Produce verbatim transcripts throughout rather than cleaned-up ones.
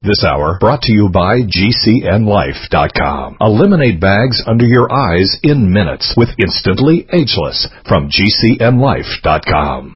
This hour brought to you by G C N Life dot com. Eliminate bags under your eyes in minutes with Instantly Ageless from G C N Life dot com.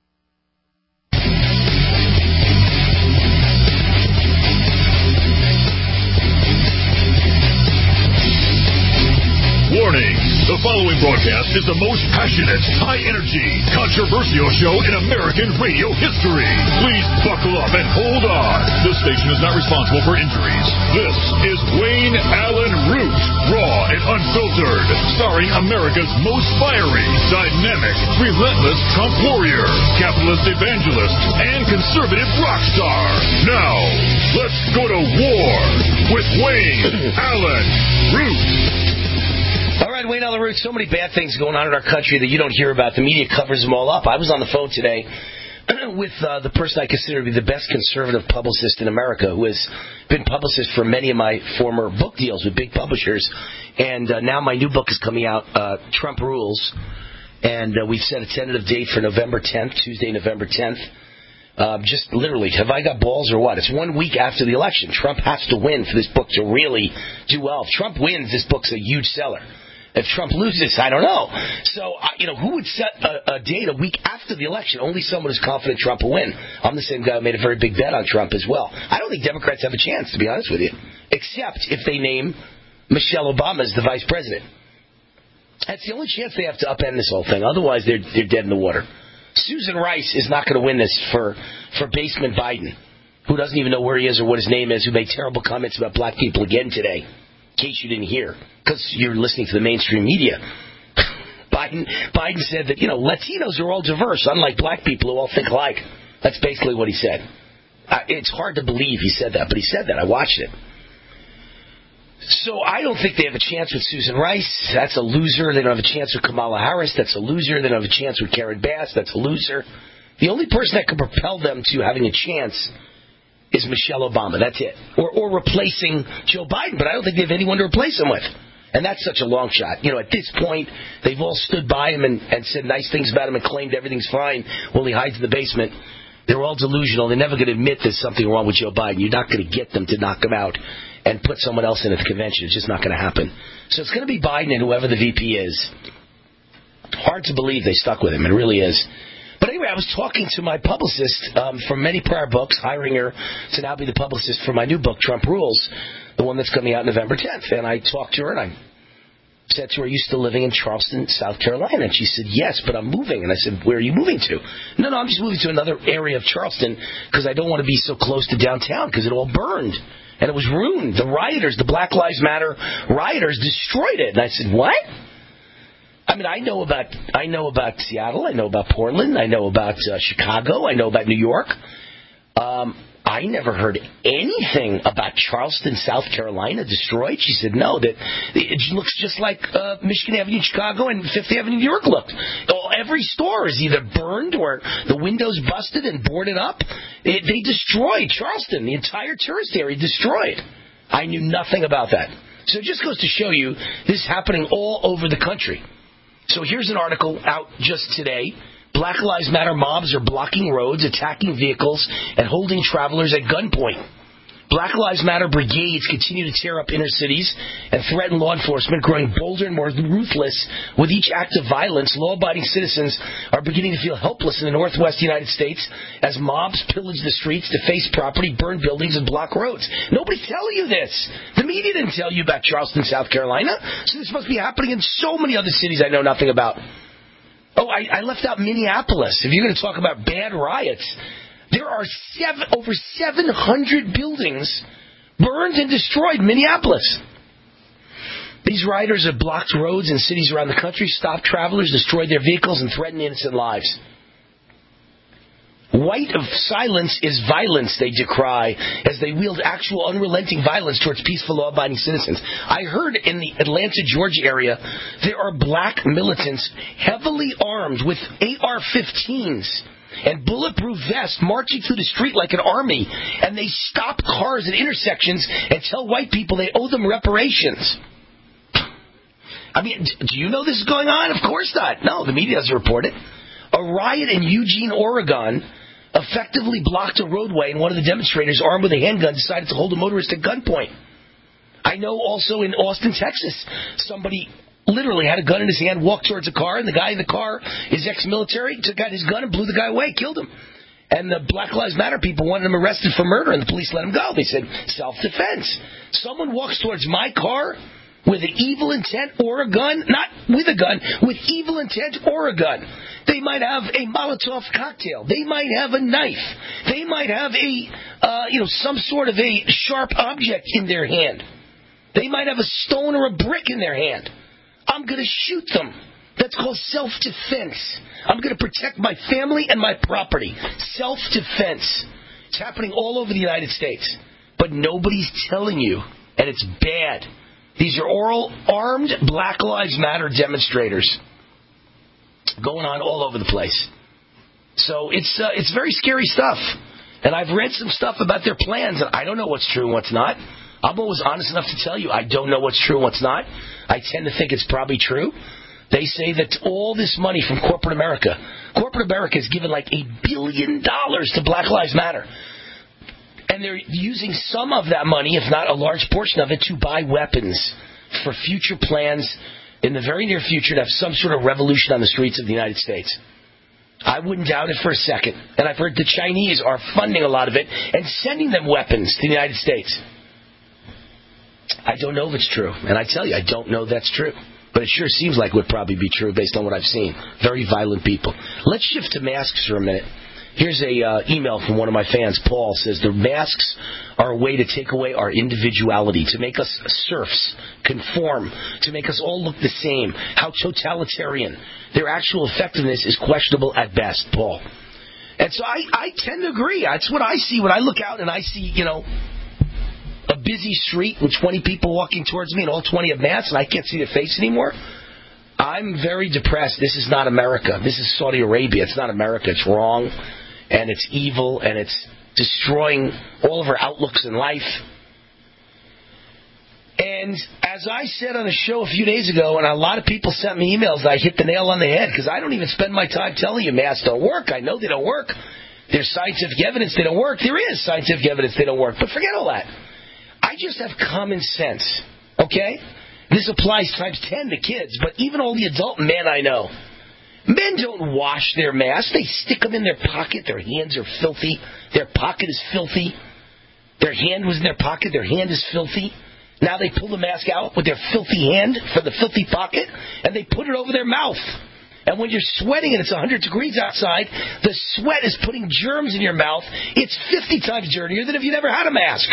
Warning! The following broadcast is the most passionate, high-energy, controversial show in American radio history. Please buckle up and hold on. This station is not responsible for injuries. This is Wayne Allen Root, raw and unfiltered, starring America's most fiery, dynamic, relentless Trump warrior, capitalist evangelist, and conservative rock star. Now, let's go to war with Wayne Allen Root. All right, Wayne Allen Root, so many bad things going on in our country that you don't hear about. The media covers them all up. I was on the phone today with uh, the person I consider to be the best conservative publicist in America, who has been publicist for many of my former book deals with big publishers. And uh, now my new book is coming out, uh, Trump Rules. And uh, we've set a tentative date for November tenth, Tuesday, November tenth. Uh, just literally, have I got balls or what? It's one week after the election. Trump has to win for this book to really do well. If Trump wins, this book's a huge seller. If Trump loses, I don't know. So, you know, who would set a, a date a week after the election? Only someone who's confident Trump will win. I'm the same guy who made a very big bet on Trump as well. I don't think Democrats have a chance, to be honest with you, except if they name Michelle Obama as the vice president. That's the only chance they have to upend this whole thing. Otherwise, they're they're dead in the water. Susan Rice is not going to win this for, for basement Biden, who doesn't even know where he is or what his name is, who made terrible comments about black people again today. In case you didn't hear, because you're listening to the mainstream media. Biden Biden said that, you know, Latinos are all diverse, unlike black people who all think alike. That's basically what he said. Uh, it's hard to believe he said that, but he said that. I watched it. So I don't think they have a chance with Susan Rice. That's a loser. They don't have a chance with Kamala Harris. That's a loser. They don't have a chance with Karen Bass. That's a loser. The only person that could propel them to having a chance is Michelle Obama. That's it. Or or replacing Joe Biden. But I don't think they have anyone to replace him with. And that's such a long shot. You know, at this point, they've all stood by him and, and said nice things about him and claimed everything's fine while he hides in the basement. They're all delusional. They're never going to admit there's something wrong with Joe Biden. You're not going to get them to knock him out and put someone else in at the convention. It's just not going to happen. So it's going to be Biden and whoever the V P is. Hard to believe they stuck with him. It really is. But anyway, I was talking to my publicist um, from many prior books, hiring her to now be the publicist for my new book, Trump Rules, the one that's coming out November tenth. And I talked to her, and I said to her, are you still living in Charleston, South Carolina? And she said, yes, but I'm moving. And I said, where are you moving to? No, no, I'm just moving to another area of Charleston because I don't want to be so close to downtown because it all burned. And it was ruined. The rioters, the Black Lives Matter rioters destroyed it. And I said, what? I mean, I know about I know about Seattle. I know about Portland. I know about uh, Chicago. I know about New York. Um, I never heard anything about Charleston, South Carolina destroyed. She said, no, that it looks just like uh, Michigan Avenue in Chicago and Fifth Avenue in New York looked. Every store is either burned or the windows busted and boarded up. It, they destroyed Charleston, the entire tourist area destroyed. I knew nothing about that. So it just goes to show you this is happening all over the country. So here's an article out just today. Black Lives Matter mobs are blocking roads, attacking vehicles, and holding travelers at gunpoint. Black Lives Matter brigades continue to tear up inner cities and threaten law enforcement, growing bolder and more ruthless. With each act of violence, law-abiding citizens are beginning to feel helpless in the northwest United States as mobs pillage the streets, deface property, burn buildings, and block roads. Nobody's telling you this. The media didn't tell you about Charleston, South Carolina. So this must be happening in so many other cities I know nothing about. Oh, I, I left out Minneapolis. If you're going to talk about bad riots, there are seven, over seven hundred buildings burned and destroyed in Minneapolis. These rioters have blocked roads in cities around the country, stopped travelers, destroyed their vehicles, and threatened innocent lives. White of silence is violence, they decry, as they wield actual unrelenting violence towards peaceful law-abiding citizens. I heard in the Atlanta, Georgia area, there are black militants heavily armed with A R fifteens and bulletproof vests marching through the street like an army, and they stop cars at intersections and tell white people they owe them reparations. I mean, do you know this is going on? Of course not. No, the media doesn't report it. A riot in Eugene, Oregon, effectively blocked a roadway, and one of the demonstrators, armed with a handgun, decided to hold a motorist at gunpoint. I know also in Austin, Texas, somebody literally had a gun in his hand, walked towards a car, and the guy in the car is ex-military, took out his gun and blew the guy away, killed him. And the Black Lives Matter people wanted him arrested for murder, and the police let him go. They said, self-defense. Someone walks towards my car with an evil intent or a gun, not with a gun, with evil intent or a gun. They might have a Molotov cocktail. They might have a knife. They might have a, uh, you know, some sort of a sharp object in their hand. They might have a stone or a brick in their hand. I'm going to shoot them. That's called self-defense. I'm going to protect my family and my property. Self-defense. It's happening all over the United States. But nobody's telling you, and it's bad. These are all armed Black Lives Matter demonstrators going on all over the place. So it's uh, it's very scary stuff. And I've read some stuff about their plans, and I don't know what's true and what's not. I'm always honest enough to tell you I don't know what's true and what's not. I tend to think it's probably true. They say that all this money from corporate America, corporate America has given like a billion dollars to Black Lives Matter. And they're using some of that money, if not a large portion of it, to buy weapons for future plans in the very near future to have some sort of revolution on the streets of the United States. I wouldn't doubt it for a second. And I've heard the Chinese are funding a lot of it and sending them weapons to the United States. I don't know if it's true. And I tell you, I don't know that's true. But it sure seems like it would probably be true based on what I've seen. Very violent people. Let's shift to masks for a minute. Here's a uh, email from one of my fans. Paul says, the masks are a way to take away our individuality, to make us serfs, conform, to make us all look the same. How totalitarian. Their actual effectiveness is questionable at best, Paul. And so I, I tend to agree. That's what I see when I look out and I see, you know, a busy street with twenty people walking towards me and all twenty have masks and I can't see their face anymore. I'm very depressed. This is not America. This is Saudi Arabia. It's not America. It's wrong, and it's evil, and it's destroying all of our outlooks in life. And as I said on a show a few days ago, and a lot of people sent me emails, I hit the nail on the head, because I don't even spend my time telling you masks don't work. I know they don't work. There's scientific evidence they don't work. There is scientific evidence they don't work. But forget all that. I just have common sense, okay? This applies times ten to kids, but even all the adult men I know. Men don't wash their masks. They stick them in their pocket. Their hands are filthy. Their pocket is filthy. Their hand was in their pocket. Their hand is filthy. Now they pull the mask out with their filthy hand for the filthy pocket, and they put it over their mouth. And when you're sweating and it's one hundred degrees outside, the sweat is putting germs in your mouth. It's fifty times dirtier than if you never had a mask.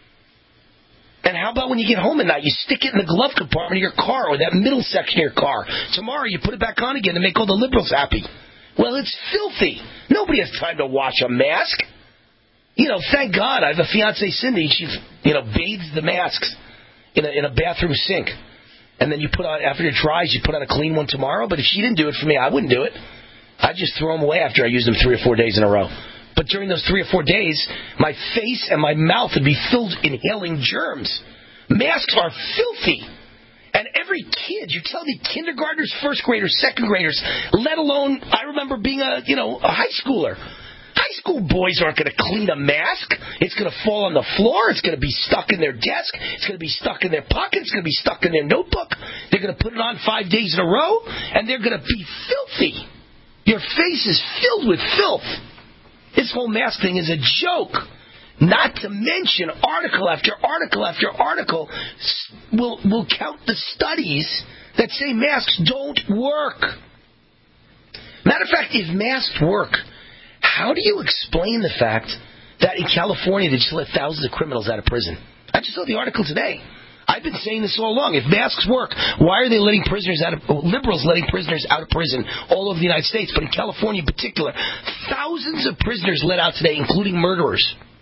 And how about when you get home at night, you stick it in the glove compartment of your car or that middle section of your car. Tomorrow you put it back on again to make all the liberals happy. Well, it's filthy. Nobody has time to wash a mask. You know, thank God I have a fiancée, Cindy. She, you know, bathes the masks in a, in a bathroom sink. And then you put on, after it dries, you put on a clean one tomorrow. But if she didn't do it for me, I wouldn't do it. I'd just throw them away after I used them three or four days in a row. But during those three or four days, my face and my mouth would be filled inhaling germs. Masks are filthy. And every kid, you tell the kindergartners, first graders, second graders, let alone, I remember being a, you know, a high schooler. High school boys aren't going to clean a mask. It's going to fall on the floor. It's going to be stuck in their desk. It's going to be stuck in their pocket. It's going to be stuck in their notebook. They're going to put it on five days in a row, and they're going to be filthy. Your face is filled with filth. This whole mask thing is a joke. Not to mention article after article after article will will count the studies that say masks don't work. Matter of fact, if masks work, how do you explain the fact that in California they just let thousands of criminals out of prison? I just saw the article today. I've been saying this all along. If masks work, why are they letting prisoners out of, liberals letting prisoners out of prison all over the United States, but in California in particular, thousands of prisoners let out today, including murderers.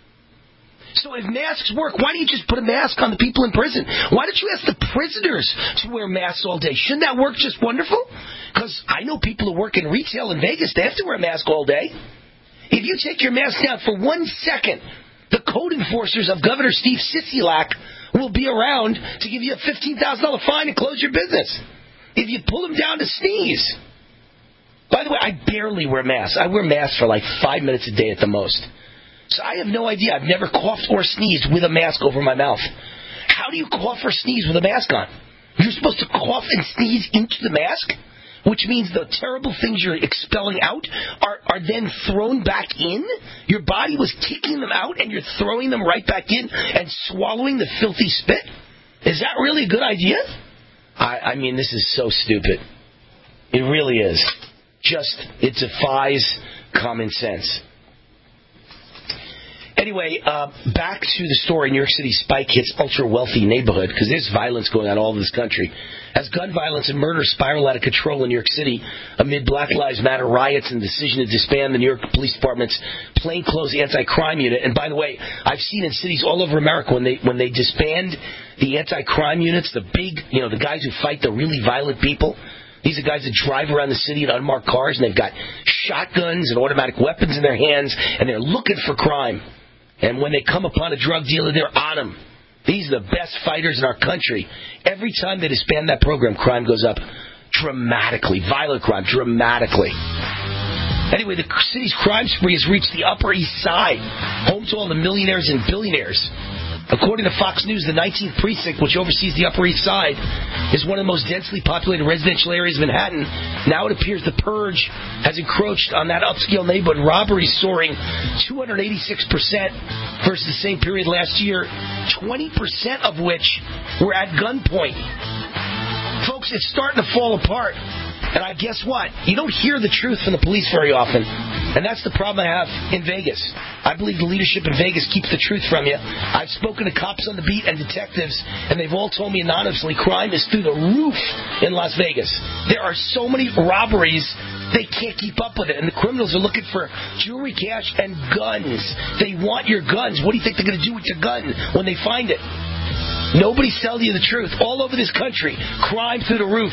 So if masks work, why don't you just put a mask on the people in prison? Why don't you ask the prisoners to wear masks all day? Shouldn't that work just wonderful? Because I know people who work in retail in Vegas, they have to wear a mask all day. If you take your mask down for one second, the code enforcers of Governor Steve Sisolak will be around to give you a fifteen thousand dollars fine and close your business if you pull them down to sneeze. By the way, I barely wear masks. I wear masks for like five minutes a day at the most. So I have no idea. I've never coughed or sneezed with a mask over my mouth. How do you cough or sneeze with a mask on? You're supposed to cough and sneeze into the mask, which means the terrible things you're expelling out are, are then thrown back in? Your body was kicking them out and you're throwing them right back in and swallowing the filthy spit? Is that really a good idea? I, I mean, this is so stupid. It really is. Just, it defies common sense. Anyway, uh, back to the story. New York City spike hits ultra-wealthy neighborhood because there's violence going on all over this country. As gun violence and murder spiral out of control in New York City amid Black Lives Matter riots and the decision to disband the New York Police Department's plainclothes anti-crime unit. And by the way, I've seen in cities all over America when they when they disband the anti-crime units, the big, you know, the guys who fight the really violent people. These are guys that drive around the city in unmarked cars, and they've got shotguns and automatic weapons in their hands, and they're looking for crime. And when they come upon a drug dealer, they're on them. These are the best fighters in our country. Every time they disband that program, crime goes up dramatically. Violent crime, dramatically. Anyway, the city's crime spree has reached the Upper East Side, home to all the millionaires and billionaires. According to Fox News, the nineteenth precinct, which oversees the Upper East Side, is one of the most densely populated residential areas of Manhattan. Now it appears the purge has encroached on that upscale neighborhood, robberies soaring two hundred eighty-six percent versus the same period last year, twenty percent of which were at gunpoint. Folks, it's starting to fall apart. And I guess what? You don't hear the truth from the police very often. And that's the problem I have in Vegas. I believe the leadership in Vegas keeps the truth from you. I've spoken to cops on the beat and detectives, and they've all told me anonymously crime is through the roof in Las Vegas. There are so many robberies, they can't keep up with it. And the criminals are looking for jewelry, cash, and guns. They want your guns. What do you think they're going to do with your gun when they find it? Nobody's telling you the truth. All over this country, crime through the roof.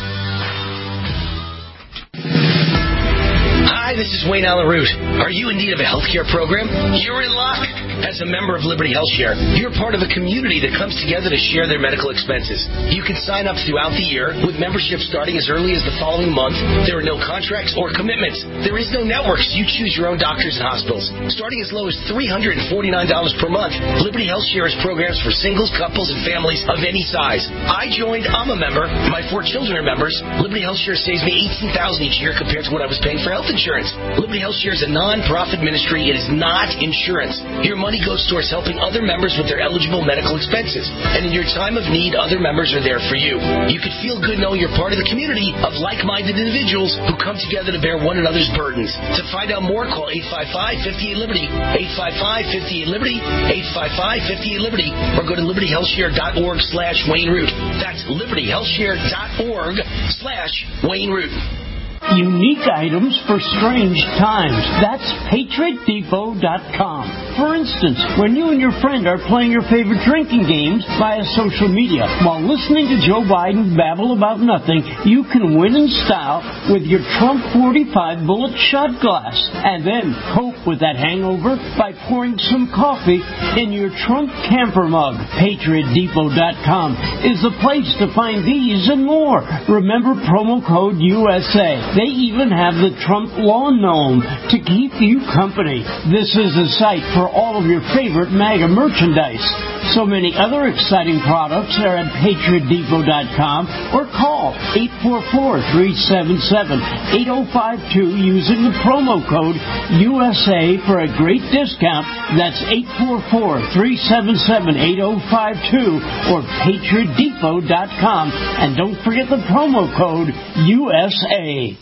Hi, this is Wayne Allen Root. Are you in need of a healthcare program? You're in luck. As a member of Liberty HealthShare, you're part of a community that comes together to share their medical expenses. You can sign up throughout the year with membership starting as early as the following month. There are no contracts or commitments. There is no networks. You choose your own doctors and hospitals. Starting as low as three hundred forty-nine dollars per month, Liberty HealthShare has programs for singles, couples, and families of any size. I joined. I'm a member. My four children are members. Liberty HealthShare saves me eighteen thousand dollars each year compared to what I was paying for health insurance. Liberty HealthShare is a non-profit ministry. It is not insurance. Your money goes towards helping other members with their eligible medical expenses. And in your time of need, other members are there for you. You can feel good knowing you're part of the community of like-minded individuals who come together to bear one another's burdens. To find out more, call eight five five, five eight, Liberty, eight five five, five eight, Liberty, eight five five, five eight, Liberty, or go to liberty health share dot org slash Wayne Root. That's liberty health share dot org slash Wayne Root. Unique items for strange times. That's patriot depot dot com. For instance, when you and your friend are playing your favorite drinking games via social media while listening to Joe Biden babble about nothing, you can win in style with your Trump forty-five bullet shot glass. And then cope with that hangover by pouring some coffee in your Trump camper mug. patriot depot dot com is the place to find these and more. Remember promo code U S A. They even have the Trump lawn gnome to keep you company. This is the site for all of your favorite MAGA merchandise. So many other exciting products are at patriot depot dot com or call eight four four, three seven seven, eight zero five two using the promo code U S A for a great discount. That's eight four four, three seven seven, eight zero five two or patriot depot dot com. And don't forget the promo code U S A.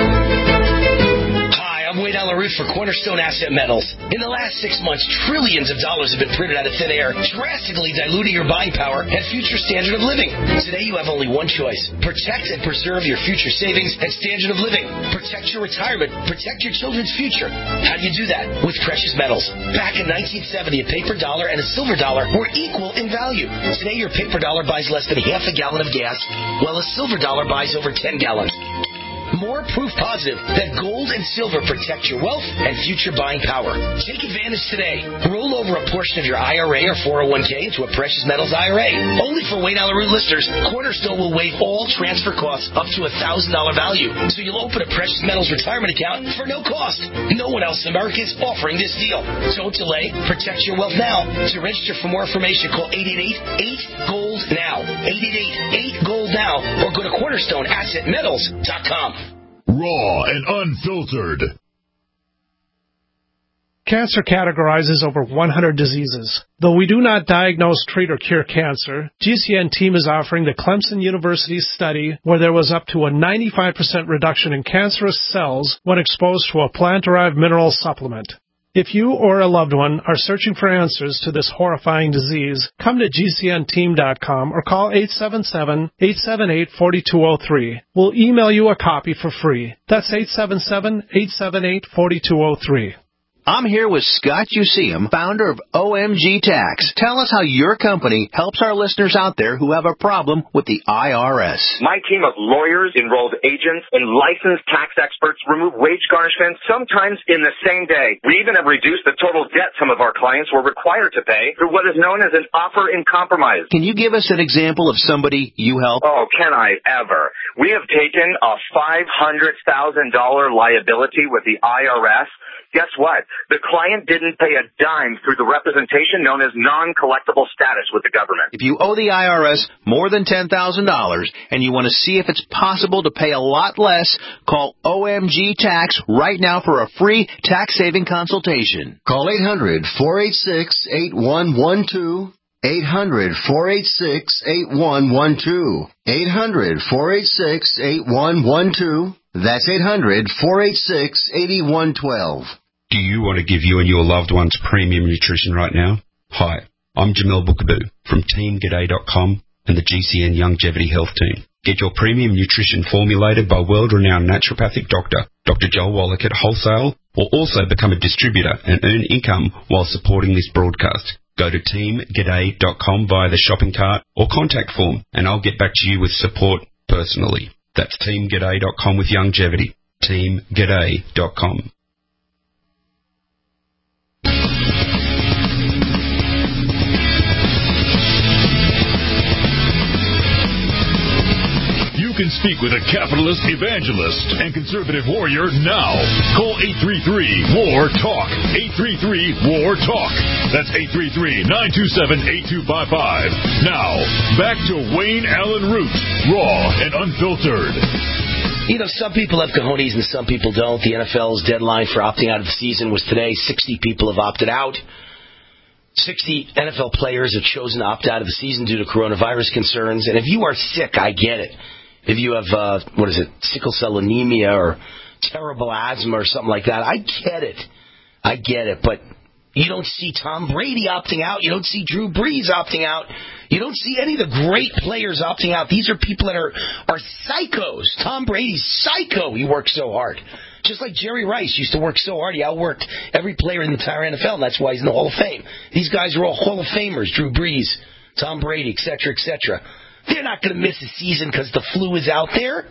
Hi, I'm Wayne Allen Root for Cornerstone Asset Metals. In the last six months, trillions of dollars have been printed out of thin air, drastically diluting your buying power and future standard of living. Today, you have only one choice. Protect and preserve your future savings and standard of living. Protect your retirement. Protect your children's future. How do you do that? With precious metals. Back in nineteen seventy, a paper dollar and a silver dollar were equal in value. Today, your paper dollar buys less than half a gallon of gas, while a silver dollar buys over ten gallons. more proof positive that gold and silver protect your wealth and future buying power. Take advantage today. Roll over a portion of your I R A or four oh one k into a precious metals I R A. Only for Wayne Allyn Root listeners, Cornerstone will waive all transfer costs up to a one thousand dollars value. So you'll open a precious metals retirement account for no cost. No one else in America is offering this deal. Don't delay. Protect your wealth now. To register for more information, call eight eight eight, eight gold now. eight eight eight, eight gold now. Or go to cornerstone asset metals dot com. Raw and unfiltered. Cancer categorizes over one hundred diseases. Though we do not diagnose, treat, or cure cancer, G C N team is offering the Clemson University study where there was up to a ninety-five percent reduction in cancerous cells when exposed to a plant-derived mineral supplement. If you or a loved one are searching for answers to this horrifying disease, come to G C N team dot com or call eight seven seven, eight seven eight, four two zero three. We'll email you a copy for free. That's eight seven seven, eight seven eight, four two zero three. I'm here with Scott Useum, founder of O M G Tax. Tell us how your company helps our listeners out there who have a problem with the I R S. My team of lawyers, enrolled agents, and licensed tax experts remove wage garnishments sometimes in the same day. We even have reduced the total debt some of our clients were required to pay through what is known as an offer in compromise. Can you give us an example of somebody you help? Oh, can I ever? We have taken a five hundred thousand dollars liability with the I R S. Guess what? The client didn't pay a dime through the representation known as non-collectible status with the government. If you owe the I R S more than ten thousand dollars and you want to see if it's possible to pay a lot less, call O M G Tax right now for a free tax-saving consultation. Call eight hundred, four eight six, eight one one two. eight hundred, four eight six, eight one one two. eight hundred, four eight six, eight one one two. That's eight hundred, four eight six, eight one one two. Do you want to give you and your loved ones premium nutrition right now? Hi, I'm Jamel Bookaboo from Team G'day dot com and the G C N Longevity Health Team. Get your premium nutrition formulated by world-renowned naturopathic doctor, Doctor Joel Wallach at Wholesale, or also become a distributor and earn income while supporting this broadcast. Go to Team G'day dot com via the shopping cart or contact form, and I'll get back to you with support personally. That's Team G'day dot com with longevity. Team G'day dot com. You can speak with a capitalist evangelist and conservative warrior now. Call eight three three, W A R, TALK. eight three three, W A R, TALK. That's eight three three, nine two seven, eight two five five. Now, back to Wayne Allyn Root, raw and unfiltered. You know, some people have cojones and some people don't. The N F L's deadline for opting out of the season was today. sixty people have opted out. sixty N F L players have chosen to opt out of the season due to coronavirus concerns. And if you are sick, I get it. If you have, uh, what is it, sickle cell anemia or terrible asthma or something like that, I get it. I get it. But you don't see Tom Brady opting out. You don't see Drew Brees opting out. You don't see any of the great players opting out. These are people that are, are psychos. Tom Brady's psycho. He works so hard. Just like Jerry Rice used to work so hard. He outworked every player in the entire N F L, and that's why he's in the Hall of Fame. These guys are all Hall of Famers. Drew Brees, Tom Brady, et cetera, et cetera. They're not going to miss a season because the flu is out there.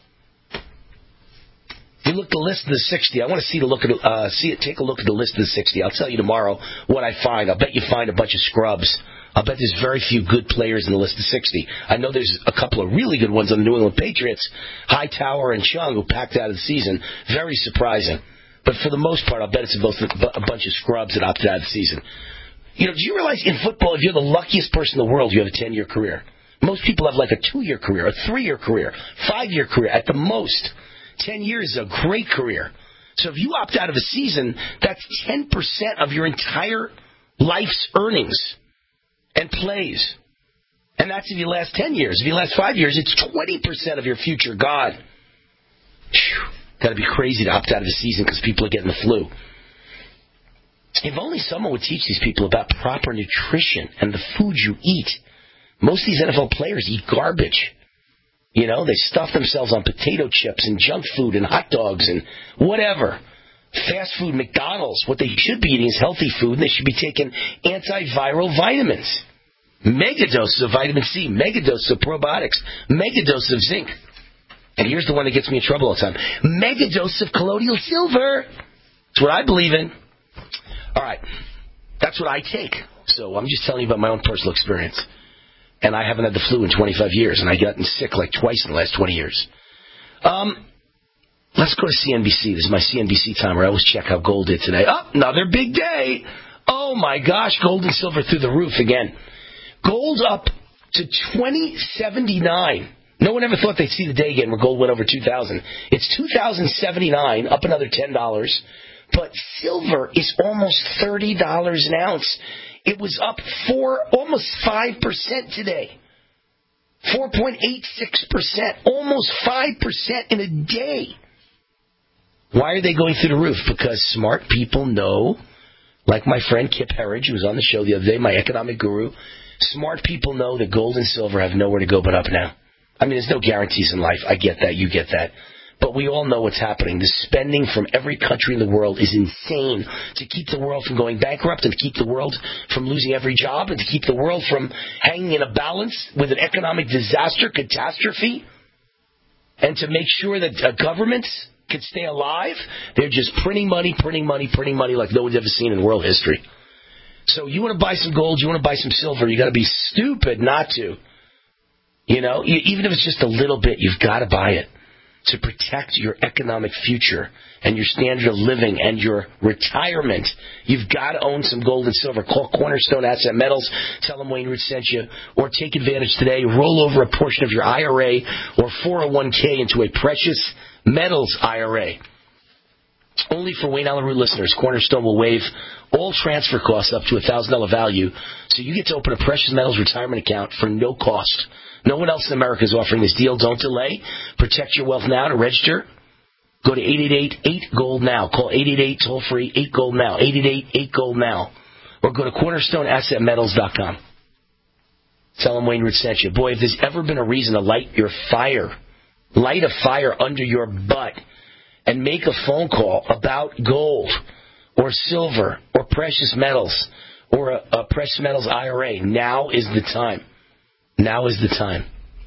You look at the list of the sixty. I want to see the look at uh, see it. Take a look at the list of the sixty. I'll tell you tomorrow what I find. I'll bet you find a bunch of scrubs. I'll bet there's very few good players in the list of sixty. I know there's a couple of really good ones on the New England Patriots, Hightower and Chung, who packed out of the season. Very surprising. But for the most part, I'll bet it's a bunch of scrubs that opted out of the season. You know, do you realize in football, if you're the luckiest person in the world, you have a ten-year career? Most people have like a two-year career, a three-year career, five-year career at the most. Ten years is a great career. So if you opt out of a season, that's ten percent of your entire life's earnings and plays. And that's if you last ten years. If you last five years, it's twenty percent of your future gone. Got to be crazy to opt out of a season because people are getting the flu. If only someone would teach these people about proper nutrition and the food you eat. Most of these N F L players eat garbage. You know, they stuff themselves on potato chips and junk food and hot dogs and whatever. Fast food, McDonald's. What they should be eating is healthy food, and they should be taking antiviral vitamins. Megadoses of vitamin C, megadoses of probiotics, megadoses of zinc. And here's the one that gets me in trouble all the time. Mega dose of colloidal silver. That's what I believe in. All right. That's what I take. So I'm just telling you about my own personal experience. And I haven't had the flu in twenty-five years, and I've gotten sick like twice in the last twenty years. Um, let's go to C N B C. This is my C N B C timer. I always check how gold did today. Oh, another big day. Oh, my gosh. Gold and silver through the roof again. Gold up to twenty seventy-nine. No one ever thought they'd see the day again where gold went over two thousand. It's two thousand seventy-nine, up another ten dollars. But silver is almost thirty dollars an ounce. It was up four, almost five percent today. four point eight six percent, almost five percent in a day. Why are they going through the roof? Because smart people know, like my friend Kip Herridge, who was on the show the other day, my economic guru, smart people know that gold and silver have nowhere to go but up now. I mean, there's no guarantees in life. I get that. You get that. But we all know what's happening. The spending from every country in the world is insane to keep the world from going bankrupt and to keep the world from losing every job and to keep the world from hanging in a balance with an economic disaster, catastrophe, and to make sure that uh, governments can stay alive. They're just printing money, printing money, printing money like no one's ever seen in world history. So you want to buy some gold, you want to buy some silver, you got to be stupid not to. You know, even if it's just a little bit, you've got to buy it to protect your economic future and your standard of living and your retirement. You've got to own some gold and silver. Call Cornerstone Asset Metals. Tell them Wayne Root sent you. Or take advantage today. Roll over a portion of your I R A or four oh one k into a precious metals I R A. Only for Wayne Allen Root listeners, Cornerstone will waive all transfer costs up to a one thousand dollars value, so you get to open a precious metals retirement account for no cost. No one else in America is offering this deal. Don't delay. Protect your wealth now. To register, go to eight eight eight eight gold now. Call eight eight eight toll-free eight gold now. eight eight eight eight gold now. Or go to cornerstone asset metals dot com. Tell them Wayne Root sent you. Boy, if there's ever been a reason to light your fire, light a fire under your butt and make a phone call about gold or silver or precious metals or a, a precious metals I R A, now is the time. Now is the time.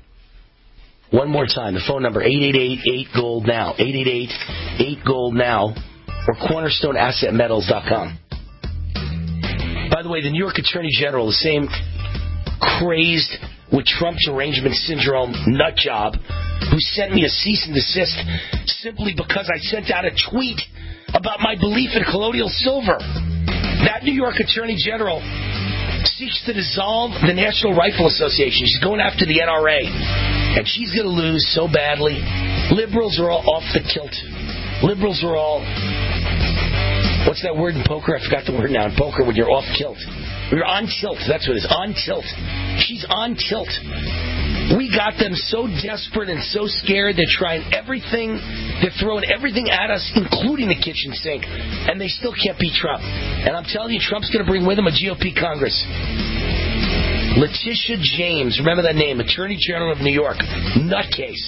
One more time. The phone number, eight eight eight eight gold now. eight eight eight eight gold now. Or cornerstone asset metals dot com. By the way, the New York Attorney General, the same crazed with Trump's arrangement syndrome nut job, who sent me a cease and desist simply because I sent out a tweet about my belief in colloidal silver. That New York Attorney General seeks to dissolve the National Rifle Association. She's going after the N R A. And she's going to lose so badly. Liberals are all off the kilt. Liberals are all... What's that word in poker? I forgot the word now. In poker, when you're off kilt. You're on tilt. That's what it is. On tilt. She's on tilt. We got them so desperate and so scared, they're trying everything. They're throwing everything at us, including the kitchen sink. And they still can't beat Trump. And I'm telling you, Trump's going to bring with him a G O P Congress. Letitia James, remember that name, Attorney General of New York. Nutcase.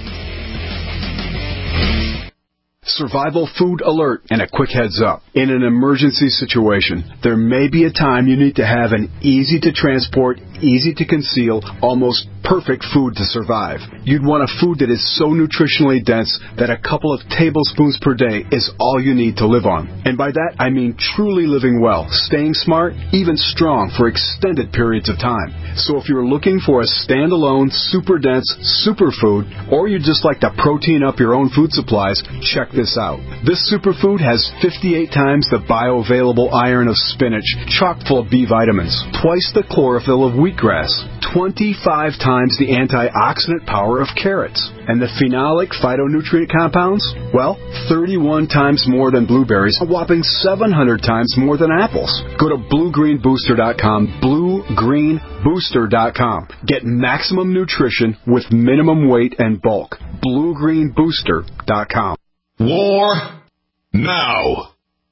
Survival food alert and a quick heads up. In an emergency situation, there may be a time you need to have an easy to transport, easy to conceal, almost perfect food to survive. You'd want a food that is so nutritionally dense that a couple of tablespoons per day is all you need to live on. And by that, I mean truly living well, staying smart, even strong for extended periods of time. So if you're looking for a standalone, super dense superfood, or you'd just like to protein up your own food supplies, check this out. This superfood has fifty-eight times the bioavailable iron of spinach, chock full of B vitamins, twice the chlorophyll of wheatgrass, twenty-five times the antioxidant power of carrots, and the phenolic phytonutrient compounds, well, thirty-one times more than blueberries, a whopping seven hundred times more than apples. Go to blue green booster dot com, blue green booster dot com. Get maximum nutrition with minimum weight and bulk. blue green booster dot com. War now.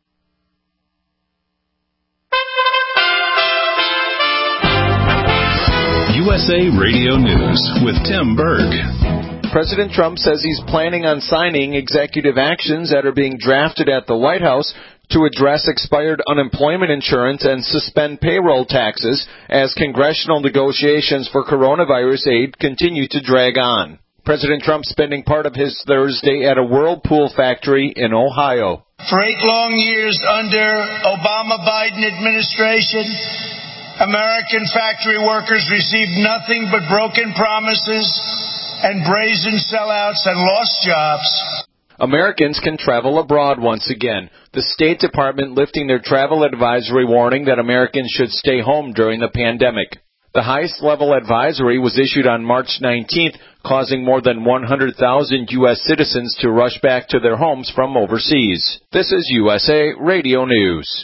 U S A Radio News with Tim Berg. President Trump says he's planning on signing executive actions that are being drafted at the White House to address expired unemployment insurance and suspend payroll taxes as congressional negotiations for coronavirus aid continue to drag on. President Trump spending part of his Thursday at a Whirlpool factory in Ohio. For eight long years under Obama-Biden administration, American factory workers received nothing but broken promises and brazen sellouts and lost jobs. Americans can travel abroad once again. The State Department lifting their travel advisory warning that Americans should stay home during the pandemic. The highest level advisory was issued on March nineteenth, causing more than one hundred thousand U S citizens to rush back to their homes from overseas. This is U S A Radio News.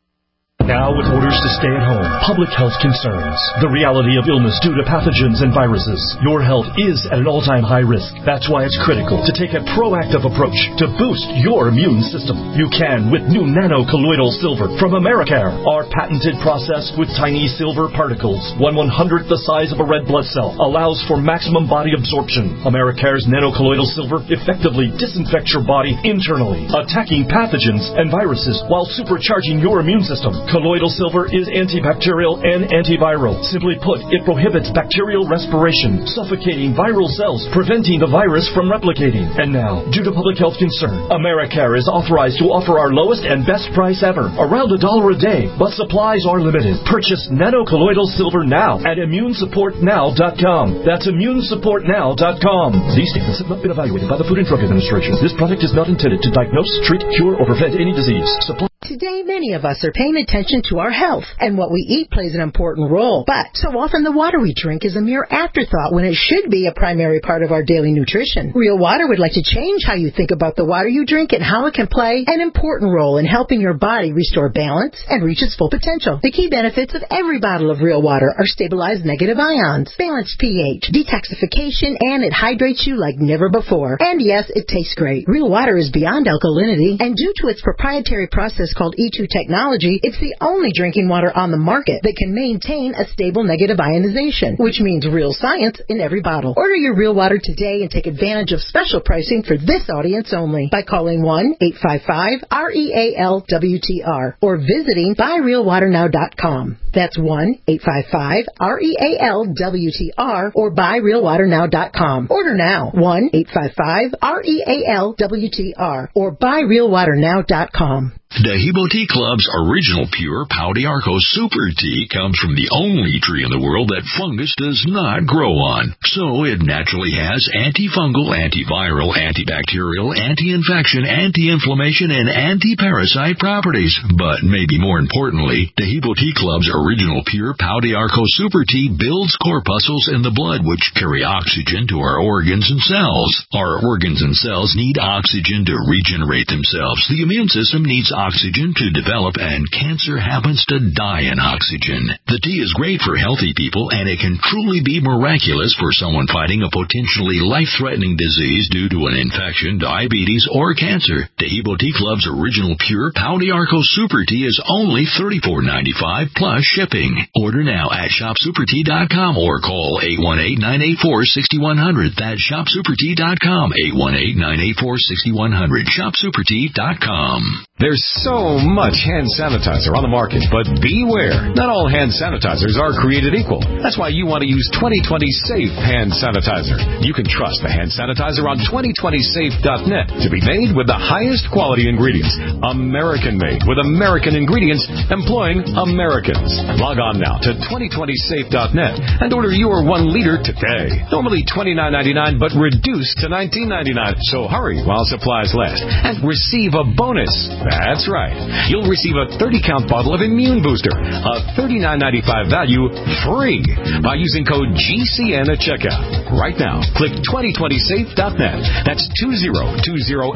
Now with orders to stay at home, public health concerns, the reality of illness due to pathogens and viruses. Your health is at an all-time high risk. That's why it's critical to take a proactive approach to boost your immune system. You can with new nano-colloidal silver from Americare. Our patented process with tiny silver particles, one one-hundredth the size of a red blood cell, allows for maximum body absorption. Americare's nano-colloidal silver effectively disinfects your body internally, attacking pathogens and viruses while supercharging your immune system. Colloidal silver is antibacterial and antiviral. Simply put, it prohibits bacterial respiration, suffocating viral cells, preventing the virus from replicating. And now, due to public health concern, Americare is authorized to offer our lowest and best price ever, around a dollar a day, but supplies are limited. Purchase nano-colloidal silver now at immune support now dot com. That's immune support now dot com. These statements have not been evaluated by the Food and Drug Administration. This product is not intended to diagnose, treat, cure, or prevent any disease. Supply Today, many of us are paying attention to our health, and what we eat plays an important role. But so often the water we drink is a mere afterthought when it should be a primary part of our daily nutrition. Real Water would like to change how you think about the water you drink and how it can play an important role in helping your body restore balance and reach its full potential. The key benefits of every bottle of Real Water are stabilized negative ions, balanced pH, detoxification, and it hydrates you like never before. And yes, it tastes great. Real Water is beyond alkalinity, and due to its proprietary process called E two technology, it's the only drinking water on the market that can maintain a stable negative ionization, which means real science in every bottle. Order your Real Water today and take advantage of special pricing for this audience only by calling one eight five five R E A L W T R or visiting buy real water now dot com. That's one eight five five R E A L W T R or buy real water now dot com. Order now, one eight five five R E A L W T R or buy real water now dot com. Dahibo Tea Club's original pure Pau d'Arco Super Tea comes from the only tree in the world that fungus does not grow on. So it naturally has antifungal, antiviral, antibacterial, anti-infection, anti-inflammation, and anti-parasite properties. But maybe more importantly, Dahibo Tea Club's original pure Pau d'Arco Super Tea builds corpuscles in the blood which carry oxygen to our organs and cells. Our organs and cells need oxygen to regenerate themselves. The immune system needs oxygen to develop, and cancer happens to die in oxygen. The tea is great for healthy people, and it can truly be miraculous for someone fighting a potentially life-threatening disease due to an infection, diabetes, or cancer. Dahibo Tea Club's original pure Pau d'Arco Super Tea is only thirty-four dollars and ninety-five cents plus shipping. Order now at shop super tea dot com or call eight one eight, nine eight four, six one zero zero. That's shop super tea dot com, eight one eight, nine eight four, six one zero zero, shop super tea dot com. There's so much hand sanitizer on the market, but beware. Not all hand sanitizers are created equal. That's why you want to use twenty twenty Safe Hand Sanitizer. You can trust the hand sanitizer on twenty twenty safe dot net to be made with the highest quality ingredients. American-made with American ingredients employing Americans. Log on now to twenty twenty safe dot net and order your one liter today. Normally twenty-nine ninety-nine, but reduced to nineteen ninety-nine. So hurry while supplies last and receive a bonus. That's right. You'll receive a thirty count bottle of Immune Booster, a thirty-nine ninety-five value, free by using code G C N at checkout. Right now, click twenty twenty safe dot net. That's two zero two zero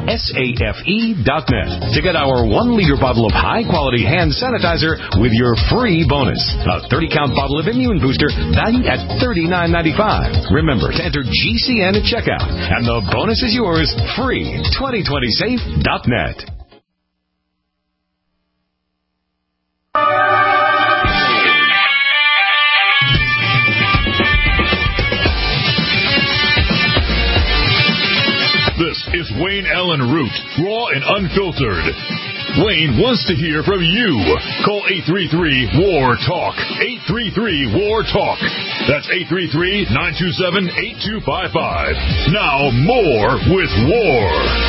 safe dot net to get our one liter bottle of high-quality hand sanitizer with your free bonus. A thirty count bottle of Immune Booster valued at thirty-nine ninety-five. Remember to enter G C N at checkout, and the bonus is yours free. twenty twenty safe dot net. This is Wayne Allen Root, raw and unfiltered. Wayne wants to hear from you. Call eight three three, W A R, TALK. eight three three, W A R, TALK. That's eight three three, nine two seven, eight two five five. Now, more with War.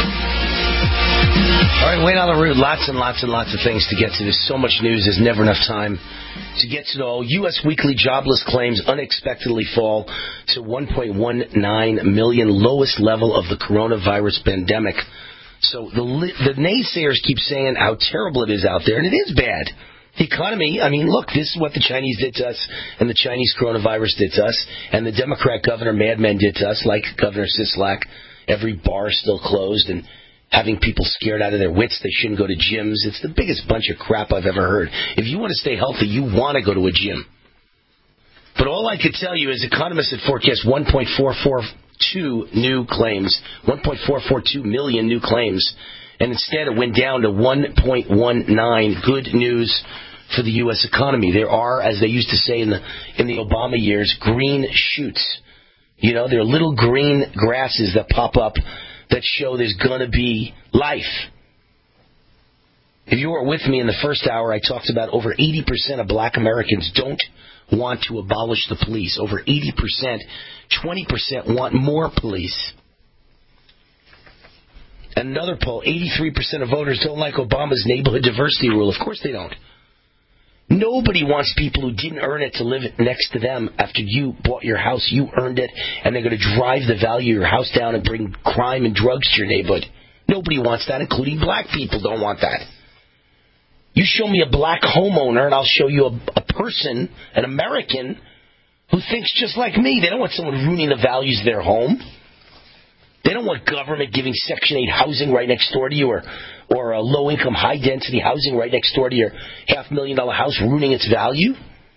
All right, Wayne on the route. Lots and lots and lots of things to get to. There's so much news. There's never enough time to get to it all. U S weekly jobless claims unexpectedly fall to one point one nine million, lowest level of the coronavirus pandemic. So the the naysayers keep saying how terrible it is out there, and it is bad. The economy, I mean, look, this is what the Chinese did to us, and the Chinese coronavirus did to us, and the Democrat governor madmen did to us, like Governor Sisolak. Every bar is still closed, and having people scared out of their wits. They shouldn't go to gyms. It's the biggest bunch of crap I've ever heard. If you want to stay healthy, you want to go to a gym. But all I could tell you is economists had forecast one point four four two new claims, one point four four two million new claims, and instead it went down to one point one nine. Good news for the U S economy. There are, as they used to say in the in the Obama years, green shoots. You know, there are little green grasses that pop up that show there's going to be life. If you were with me in the first hour, I talked about over eighty percent of black Americans don't want to abolish the police. Over eighty percent. twenty percent want more police. And another poll, eighty-three percent of voters don't like Obama's neighborhood diversity rule. Of course they don't. Nobody wants people who didn't earn it to live next to them after you bought your house. You earned it, and they're going to drive the value of your house down and bring crime and drugs to your neighborhood. Nobody wants that, including black people don't want that. You show me a black homeowner, and I'll show you a, a person, an American, who thinks just like me. They don't want someone ruining the values of their home. They don't want government giving Section eight housing right next door to you, or or a low-income, high-density housing right next door to your half-million-dollar house, ruining its value.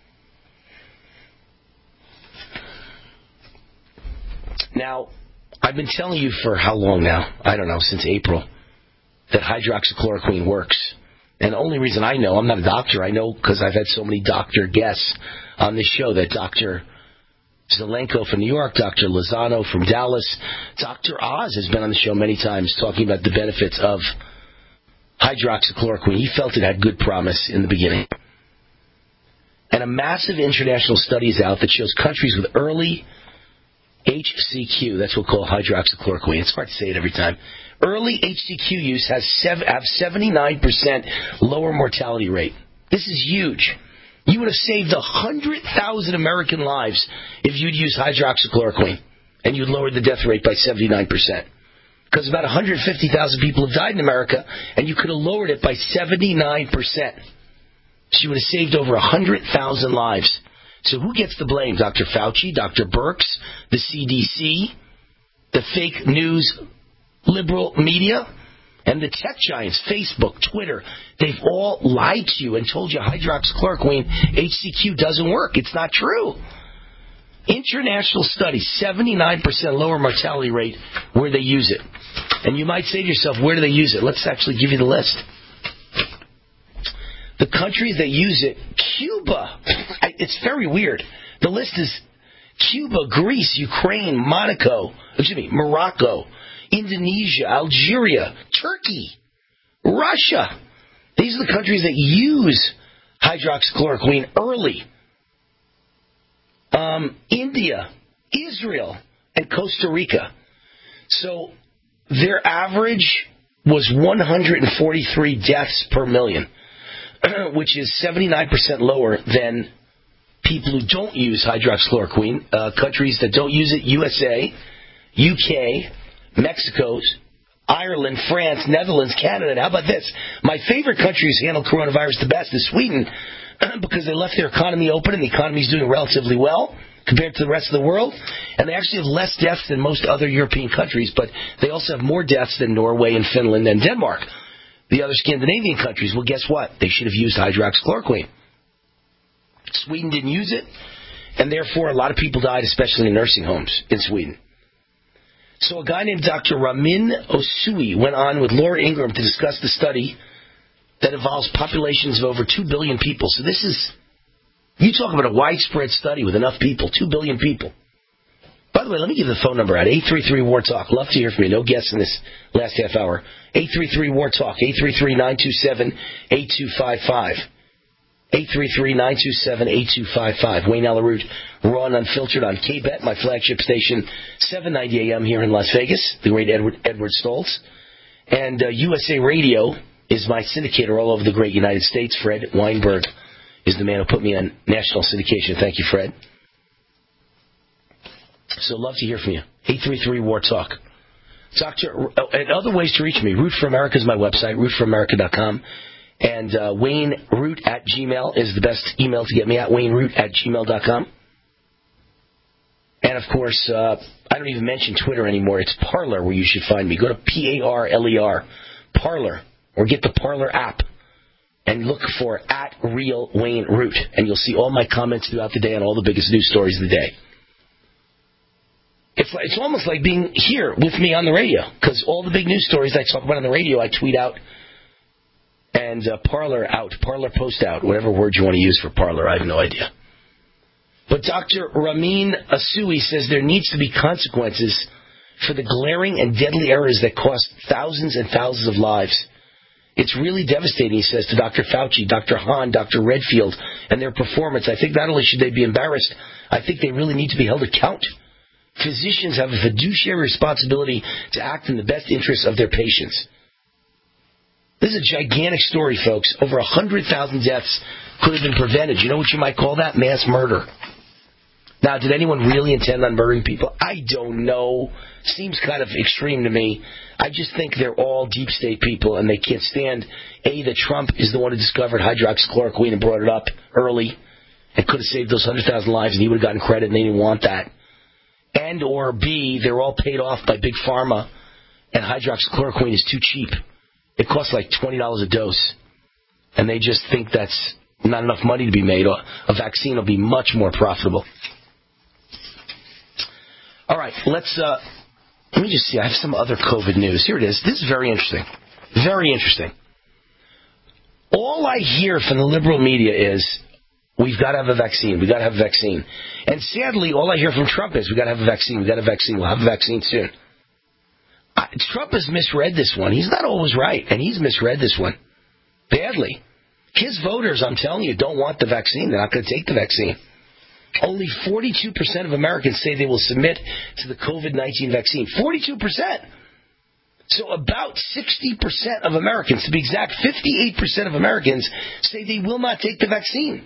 Now, I've been telling you for how long now? I don't know, since April, that hydroxychloroquine works. And the only reason I know, I'm not a doctor, I know because I've had so many doctor guests on this show, that Doctor Zelenko from New York, Doctor Lozano from Dallas, Doctor Oz has been on the show many times talking about the benefits of hydroxychloroquine. He felt it had good promise in the beginning. And a massive international study is out that shows countries with early H C Q, that's what we call hydroxychloroquine. It's hard to say it every time. Early H C Q use has sev- have seventy-nine percent lower mortality rate. This is huge. You would have saved one hundred thousand American lives if you'd used hydroxychloroquine, and you'd lowered the death rate by seventy-nine percent. Because about one hundred fifty thousand people have died in America, and you could have lowered it by seventy-nine percent. So you would have saved over one hundred thousand lives. So who gets the blame? Doctor Fauci, Doctor Birx, the C D C, the fake news liberal media, and the tech giants, Facebook, Twitter. They've all lied to you and told you hydroxychloroquine, H C Q, doesn't work. It's not true. International study, seventy-nine percent lower mortality rate where they use it. And you might say to yourself, where do they use it? Let's actually give you the list. The countries that use it, Cuba. It's very weird. The list is Cuba, Greece, Ukraine, Monaco, excuse me, Morocco, Indonesia, Algeria, Turkey, Russia. These are the countries that use hydroxychloroquine early. Um, India, Israel, and Costa Rica. So their average was one hundred forty-three deaths per million, which is seventy-nine percent lower than people who don't use hydroxychloroquine. Uh, countries that don't use it, U S A, U K, Mexico, Ireland, France, Netherlands, Canada. And how about this? My favorite country who's handled coronavirus the best is Sweden, because they left their economy open and the economy is doing relatively well compared to the rest of the world. And they actually have less deaths than most other European countries, but they also have more deaths than Norway and Finland and Denmark. The other Scandinavian countries, well, guess what? They should have used hydroxychloroquine. Sweden didn't use it, and therefore a lot of people died, especially in nursing homes in Sweden. So a guy named Doctor Ramin Osui went on with Laura Ingraham to discuss the study that involves populations of over two billion people. So this is, you talk about a widespread study with enough people, two billion people. By the way, let me give the phone number out, eight three three, W A R Talk. Love to hear from you. No guests in this last half hour. eight three three, W A R Talk, eight three three, nine two seven, eight two five five. eight three three, nine two seven, eight two five five. Wayne Allyn Root, Raw and Unfiltered on K-Bet, my flagship station, seven ninety A M here in Las Vegas, the great Edward, Edward Stoltz. And uh, U S A Radio is my syndicator all over the great United States. Fred Weinberg is the man who put me on national syndication. Thank you, Fred. So love to hear from you. eight three three, W A R Talk. Doctor, oh, and other ways to reach me. Root for America is my website, root for america dot com. And uh, Wayne Root at Gmail is the best email to get me at, Wayne Root at gmail dot com. And, of course, uh, I don't even mention Twitter anymore. It's Parler where you should find me. Go to P A R L E R, Parler, or get the Parler app and look for at Real Wayne Root. And you'll see all my comments throughout the day on all the biggest news stories of the day. It's, it's almost like being here with me on the radio, because all the big news stories I talk about on the radio, I tweet out. And uh, Parler out, Parler post out, whatever word you want to use for Parler, I have no idea. But Doctor Ramin Asui says there needs to be consequences for the glaring and deadly errors that cost thousands and thousands of lives. It's really devastating, he says, to Doctor Fauci, Doctor Hahn, Doctor Redfield, and their performance. I think not only should they be embarrassed, I think they really need to be held to account. Physicians have a fiduciary responsibility to act in the best interests of their patients. This is a gigantic story, folks. Over one hundred thousand deaths could have been prevented. You know what you might call that? Mass murder. Now, did anyone really intend on murdering people? I don't know. Seems kind of extreme to me. I just think they're all deep state people, and they can't stand, A, that Trump is the one who discovered hydroxychloroquine and brought it up early and could have saved those one hundred thousand lives, and he would have gotten credit, and they didn't want that. And or B, they're all paid off by Big Pharma, and hydroxychloroquine is too cheap. It costs like twenty dollars a dose, and they just think that's not enough money to be made. A vaccine will be much more profitable. All right, let's, uh, let me just see. I have some other COVID news. Here it is. This is very interesting. Very interesting. All I hear from the liberal media is, we've got to have a vaccine. We've got to have a vaccine. And sadly, all I hear from Trump is, we've got to have a vaccine. We've got a vaccine. We'll have a vaccine soon. Uh, Trump has misread this one. He's not always right, and he's misread this one badly. His voters, I'm telling you, don't want the vaccine. They're not going to take the vaccine. Only forty-two percent of Americans say they will submit to the COVID nineteen vaccine. forty-two percent. So about sixty percent of Americans, to be exact, fifty-eight percent of Americans say they will not take the vaccine.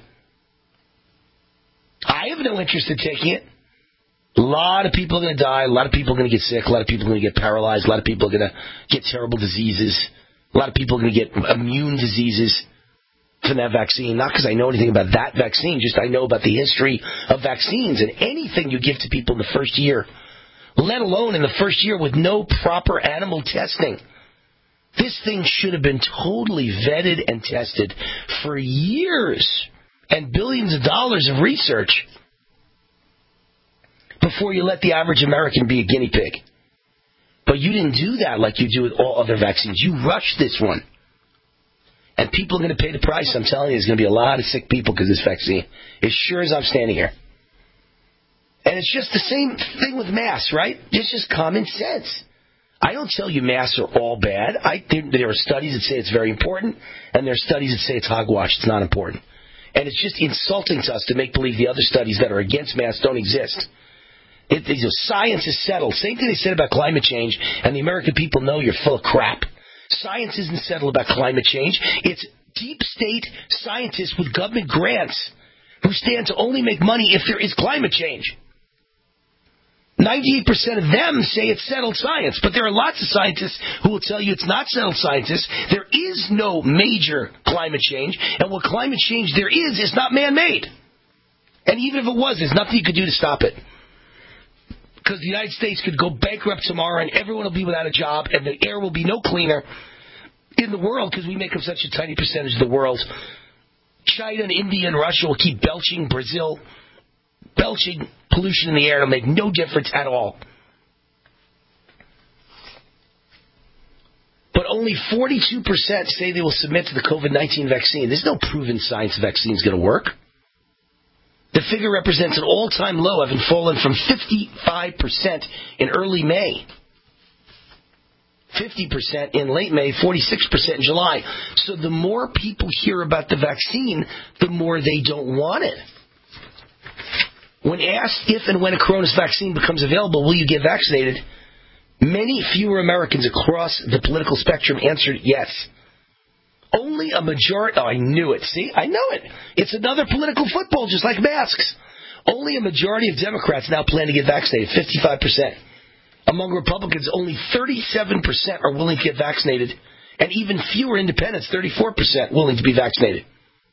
I have no interest in taking it. A lot of people are going to die. A lot of people are going to get sick. A lot of people are going to get paralyzed. A lot of people are going to get terrible diseases. A lot of people are going to get immune diseases from that vaccine. Not because I know anything about that vaccine, just I know about the history of vaccines. And anything you give to people in the first year, let alone in the first year with no proper animal testing. This thing should have been totally vetted and tested for years and billions of dollars of research before you let the average American be a guinea pig. But you didn't do that like you do with all other vaccines. You rushed this one. And people are going to pay the price. I'm telling you, there's going to be a lot of sick people because of this vaccine. As sure as I'm standing here. And it's just the same thing with masks, right? It's just common sense. I don't tell you masks are all bad. I think there are studies that say it's very important, and there are studies that say it's hogwash. It's not important. And it's just insulting to us to make believe the other studies that are against masks don't exist. It, it, science is settled. Same thing they said about climate change, and the American people know you're full of crap. Science isn't settled about climate change. It's deep state scientists with government grants who stand to only make money if there is climate change. ninety-eight percent of them say it's settled science, but there are lots of scientists who will tell you it's not settled science. There is no major climate change, and what climate change there is is not man-made. And even if it was, there's nothing you could do to stop it. Because the United States could go bankrupt tomorrow and everyone will be without a job and the air will be no cleaner in the world because we make up such a tiny percentage of the world. China and India and Russia will keep belching, Brazil, belching pollution in the air. It'll make no difference at all. But only forty-two percent say they will submit to the COVID nineteen vaccine. There's no proven science the vaccine is going to work. The The figure represents an all-time low, having fallen from fifty-five percent in early May, fifty percent in late May, forty-six percent in July. So the more people hear about the vaccine, the more they don't want it. When asked if and when a coronavirus vaccine becomes available, will you get vaccinated? Many fewer Americans across the political spectrum answered yes. Only a majority... Oh, I knew it. See? I know it. It's another political football, just like masks. Only a majority of Democrats now plan to get vaccinated, fifty-five percent. Among Republicans, only thirty-seven percent are willing to get vaccinated, and even fewer independents, thirty-four percent, willing to be vaccinated.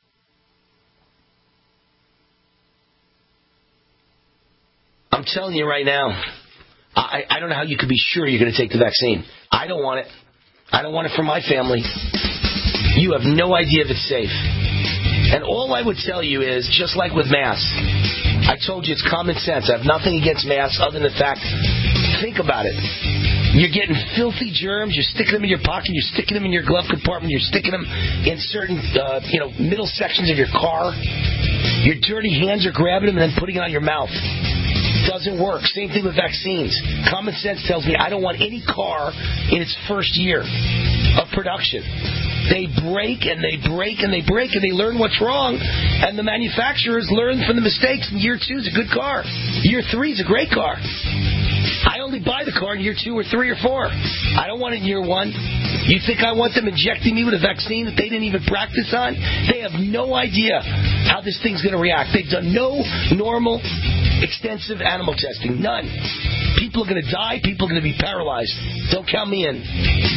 I'm telling you right now, I, I don't know how you could be sure you're going to take the vaccine. I don't want it. I don't want it for my family. You have no idea if it's safe. And all I would tell you is, just like with masks, I told you it's common sense. I have nothing against masks other than the fact, think about it. You're getting filthy germs. You're sticking them in your pocket. You're sticking them in your glove compartment. You're sticking them in certain, uh, you know, middle sections of your car. Your dirty hands are grabbing them and then putting it on your mouth. Doesn't work. Same thing with vaccines. Common sense tells me I don't want any car in its first year of production. They break and they break and they break and they learn what's wrong. And the manufacturers learn from the mistakes. And year two is a good car. Year three is a great car. I only buy the car in year two or three or four. I don't want it in year one. You think I want them injecting me with a vaccine that they didn't even practice on? They have no idea how this thing's going to react. They've done no normal, extensive animal testing. None. People are going to die. People are going to be paralyzed. Don't count me in.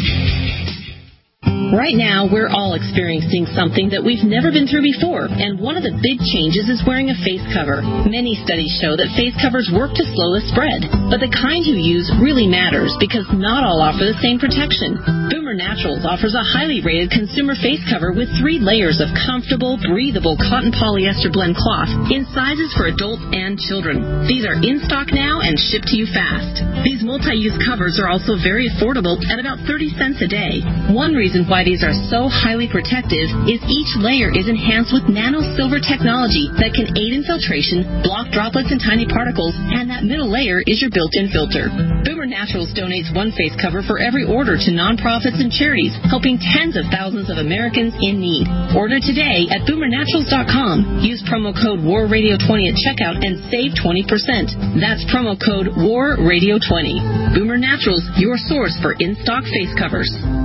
Right now, we're all experiencing something that we've never been through before, and one of the big changes is wearing a face cover. Many studies show that face covers work to slow the spread, but the kind you use really matters because not all offer the same protection. Boomer Naturals offers a highly rated consumer face cover with three layers of comfortable, breathable cotton polyester blend cloth in sizes for adults and children. These are in stock now and shipped to you fast. These multi-use covers are also very affordable at about thirty cents a day. One reason why these are so highly protective is each layer is enhanced with nano silver technology that can aid in filtration, block droplets and tiny particles, and that middle layer is your built-in filter. Boomer Naturals donates one face cover for every order to nonprofits and charities, helping tens of thousands of Americans in need. Order today at boomer naturals dot com. Use promo code war radio twenty at checkout and save twenty percent. That's promo code war radio twenty. Boomer Naturals, your source for in-stock face covers.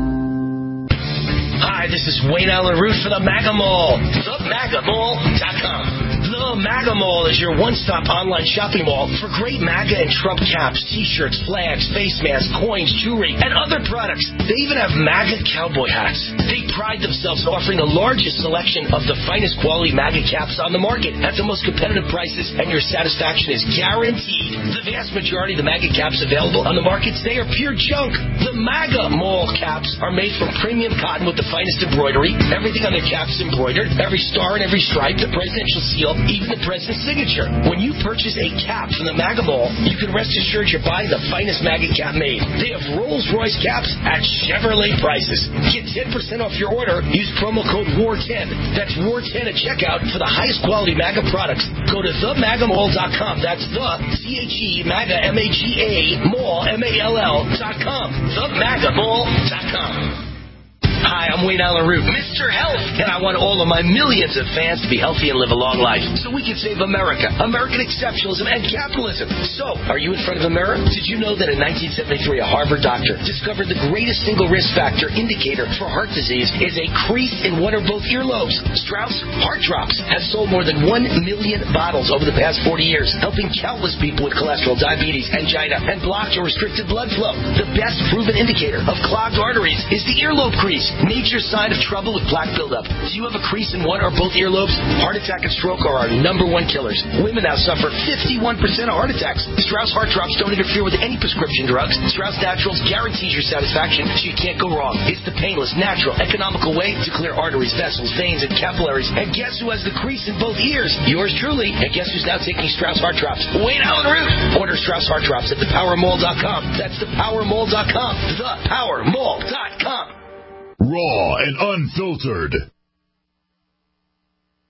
Hi, this is Wayne Allen Root for the MAGA Mall, the maga mall dot com. The MAGA Mall is your one-stop online shopping mall for great MAGA and Trump caps, T-shirts, flags, face masks, coins, jewelry, and other products. They even have MAGA cowboy hats. They pride themselves in offering the largest selection of the finest quality MAGA caps on the market at the most competitive prices, and your satisfaction is guaranteed. The vast majority of the MAGA caps available on the market today are pure junk. The MAGA Mall caps are made from premium cotton with the finest embroidery. Everything on their caps is embroidered. Every star and every stripe, the presidential seal, even the president's signature. When you purchase a cap from the MAGA Mall, you can rest assured you're buying the finest MAGA cap made. They have Rolls-Royce caps at Chevrolet prices. Get ten percent off your order. Use promo code war ten. That's war ten at checkout for the highest quality MAGA products. Go to the maga mall dot com. That's the C H E MAGA M A G A Mall M A L L dot com. the maga mall dot com. Hi, I'm Wayne Allen Root, Mister Health, and I want all of my millions of fans to be healthy and live a long life so we can save America, American exceptionalism, and capitalism. So, are you in front of a mirror? Did you know that in nineteen seventy-three, a Harvard doctor discovered the greatest single risk factor indicator for heart disease is a crease in one or both earlobes? Strauss Heart Drops has sold more than one million bottles over the past forty years, helping countless people with cholesterol, diabetes, angina, and blocked or restricted blood flow. The best proven indicator of clogged arteries is the earlobe crease. Major sign of trouble with plaque buildup. Do you have a crease in one or both earlobes? Heart attack and stroke are our number one killers. Women now suffer fifty-one percent of heart attacks. Strauss Heart Drops don't interfere with any prescription drugs. Strauss Naturals guarantees your satisfaction, so you can't go wrong. It's the painless, natural, economical way to clear arteries, vessels, veins, and capillaries. And guess who has the crease in both ears? Yours truly. And guess who's now taking Strauss Heart Drops? Wayne Allen Root. Order Strauss Heart Drops at the power mall dot com. That's the power mall dot com. the power mall dot com. Raw and unfiltered.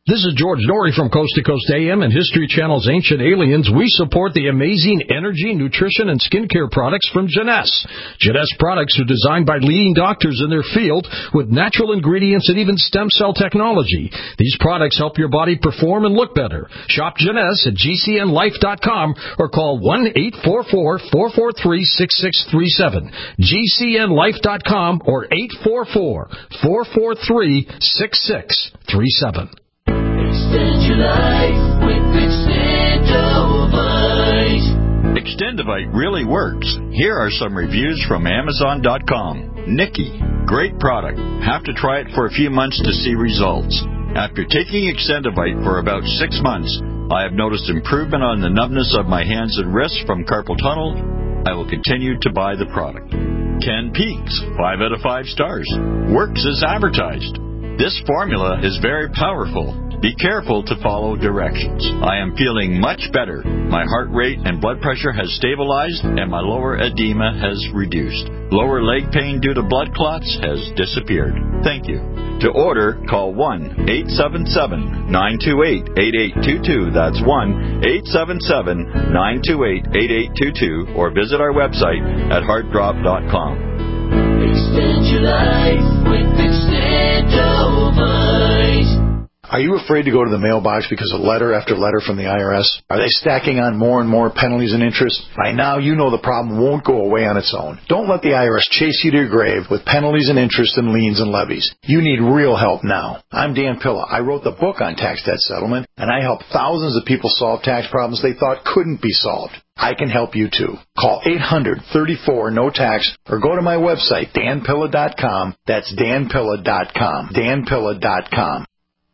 This is George Norrie from Coast to Coast A M and History Channel's Ancient Aliens. We support the amazing energy, nutrition, and skincare products from Jeunesse. Jeunesse products are designed by leading doctors in their field with natural ingredients and even stem cell technology. These products help your body perform and look better. Shop Jeunesse at G C N life dot com or call one eight four four, four four three, six six three seven. G C N life dot com or eight four four, four four three, six six three seven. Extend your life with Extendovite. Extendovite really works. Here are some reviews from Amazon dot com. Nikki, great product. Have to try it for a few months to see results. After taking Extendovite for about six months, I have noticed improvement on the numbness of my hands and wrists from carpal tunnel. I will continue to buy the product. Ken Peaks, five out of five stars. Works as advertised. This formula is very powerful. Be careful to follow directions. I am feeling much better. My heart rate and blood pressure has stabilized, and my lower edema has reduced. Lower leg pain due to blood clots has disappeared. Thank you. To order, call one eight seven seven, nine two eight, eight eight two two. That's one eight seven seven, nine two eight, eight eight two two, or visit our website at heart drop dot com. Extend your life with Extendovite. Are you afraid to go to the mailbox because of letter after letter from the I R S? Are they stacking on more and more penalties and interest? By now, you know the problem won't go away on its own. Don't let the I R S chase you to your grave with penalties and interest and liens and levies. You need real help now. I'm Dan Pilla. I wrote the book on tax debt settlement, and I help thousands of people solve tax problems they thought couldn't be solved. I can help you too. Call eight hundred, thirty-four, no tax or go to my website, dan pilla dot com. That's dan pilla dot com. dan pilla dot com.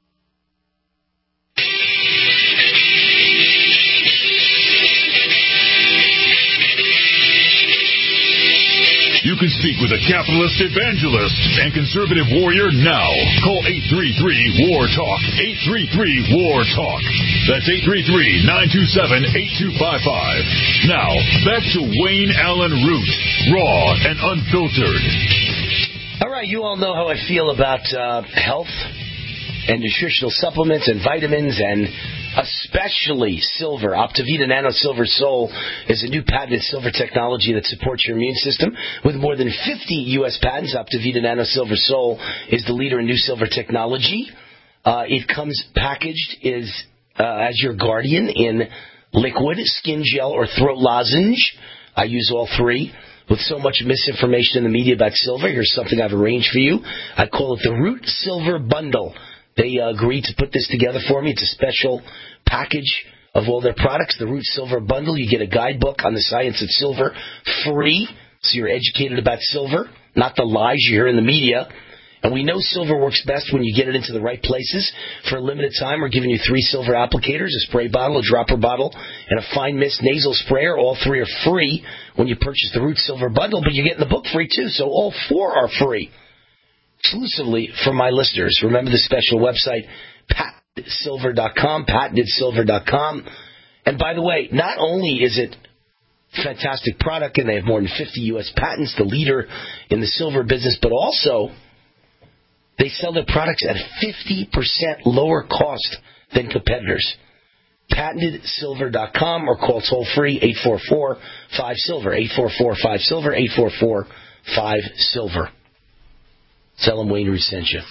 You can speak with a capitalist evangelist and conservative warrior now. Call eight three three, W A R, TALK. eight three three, W A R, TALK. That's eight three three, nine two seven, eight two five five. Now, back to Wayne Allen Root, raw and unfiltered. All right, you all know how I feel about uh, health and nutritional supplements and vitamins and especially silver. Optavita Nano Silver Sol is a new patented silver technology that supports your immune system. With more than fifty U S patents, Optavita Nano Silver Sol is the leader in new silver technology. Uh, it comes packaged is uh, as your guardian in liquid, skin gel, or throat lozenge. I use all three. With so much misinformation in the media about silver, here's something I've arranged for you. I call it the Root Silver Bundle. They uh, agreed to put this together for me. It's a special package of all their products, the Root Silver Bundle. You get a guidebook on the science of silver free, so you're educated about silver, not the lies you hear in the media. And we know silver works best when you get it into the right places. For a limited time, we're giving you three silver applicators, a spray bottle, a dropper bottle, and a fine mist nasal sprayer. All three are free when you purchase the Root Silver Bundle, but you're getting the book free too, so all four are free. Exclusively for my listeners. Remember the special website, patented silver dot com, patented silver dot com. And by the way, not only is it a fantastic product, and they have more than fifty U S patents, the leader in the silver business, but also they sell their products at fifty percent lower cost than competitors. patented silver dot com or call toll free eight four four, five silver, eight four four, five silver, eight four four, five silver. Tell them Wayne Root sent you.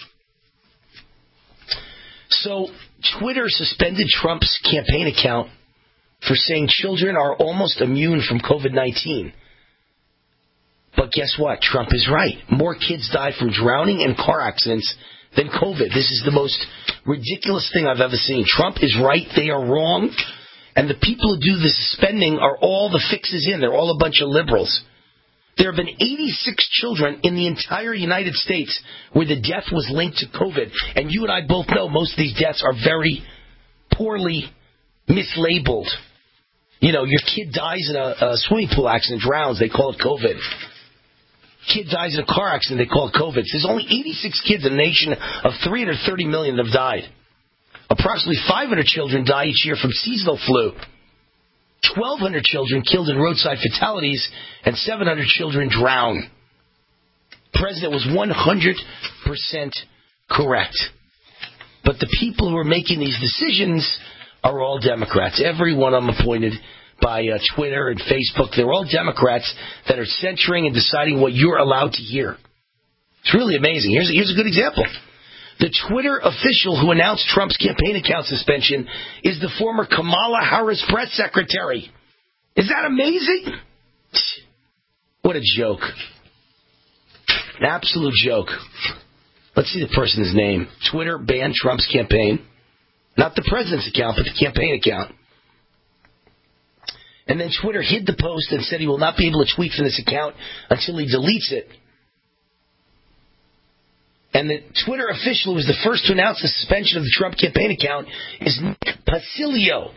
So, Twitter suspended Trump's campaign account for saying children are almost immune from covid nineteen. But guess what? Trump is right. More kids die from drowning and car accidents than COVID. This is the most ridiculous thing I've ever seen. Trump is right. They are wrong. And the people who do the suspending are all the fixes in. They're all a bunch of liberals. There have been eighty-six children in the entire United States where the death was linked to COVID. And you and I both know most of these deaths are very poorly mislabeled. You know, your kid dies in a, a swimming pool accident, drowns, they call it COVID. Kid dies in a car accident, they call it COVID. There's only eighty-six kids in a nation of three hundred thirty million that have died. Approximately five hundred children die each year from seasonal flu. twelve hundred children killed in roadside fatalities, and seven hundred children drown. The president was one hundred percent correct. But But the people who are making these decisions are all Democrats. Every one of them appointed by uh, Twitter and Facebook. They're all Democrats that are censoring and deciding what you're allowed to hear. It's really amazing. Here's, here's a good example. The Twitter official who announced Trump's campaign account suspension is the former Kamala Harris press secretary. Is that amazing? What a joke. An absolute joke. Let's see the person's name. Twitter banned Trump's campaign. Not the president's account, but the campaign account. And then Twitter hid the post and said he will not be able to tweet from this account until he deletes it. And the Twitter official who was the first to announce the suspension of the Trump campaign account is Nick Pasilio.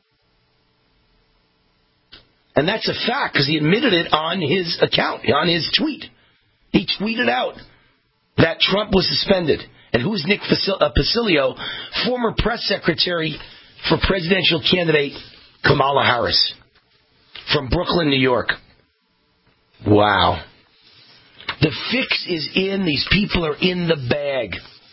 And that's a fact because he admitted it on his account, on his tweet. He tweeted out that Trump was suspended. And who's Nick Pasilio? Former press secretary for presidential candidate Kamala Harris from Brooklyn, New York. Wow. The fix is in. These people are in the bag.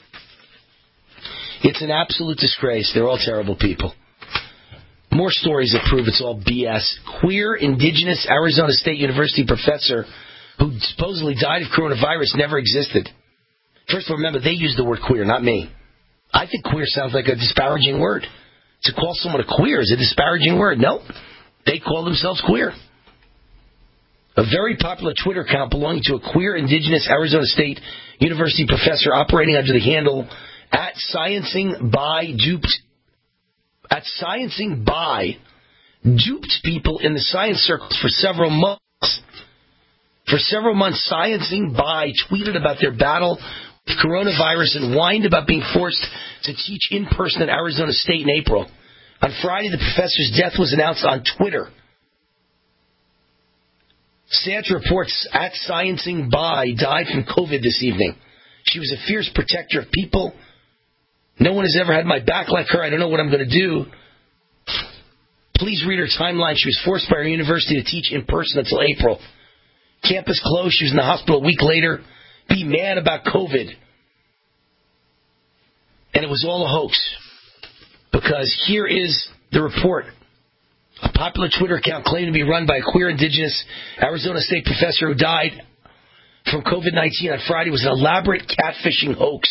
It's an absolute disgrace. They're all terrible people. More stories that prove it's all B S. Queer, indigenous Arizona State University professor who supposedly died of coronavirus never existed. First of all, remember, they use the word queer, not me. I think queer sounds like a disparaging word. To call someone a queer is a disparaging word. No, they call themselves queer. A very popular Twitter account belonging to a queer indigenous Arizona State University professor operating under the handle at Sciencing by duped at Sciencing by duped people in the science circles for several months. For several months, Sciencing by tweeted about their battle with coronavirus and whined about being forced to teach in person at Arizona State in April. On Friday, the professor's death was announced on Twitter. Santa reports at Sciencing by died from COVID this evening. She was a fierce protector of people. No one has ever had my back like her. I don't know what I'm going to do. Please read her timeline. She was forced by her university to teach in person until April. Campus closed. She was in the hospital a week later. Be mad about COVID. And it was all a hoax. Because here is the report. A popular Twitter account claimed to be run by a queer indigenous Arizona State professor who died from COVID nineteen on Friday was an elaborate catfishing hoax.